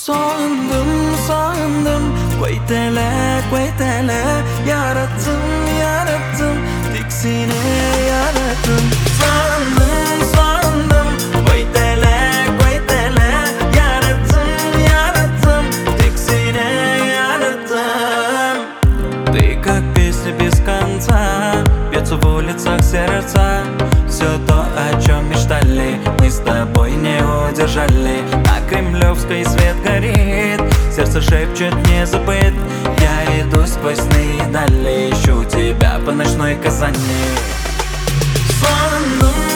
Sağındım Kuytele Yarattım Tiksine yarattım Sağındım Kuytele Yarattım Tiksine yarattım. Ты как песня без конца, бьется в улицах сердца. Все то, о чем мечтали, мы с тобой не удержали. На Кремлевской свет горит, сердце шепчет не забыть. Я иду сквозь сны и дали, ищу тебя по ночной Казани. Сонным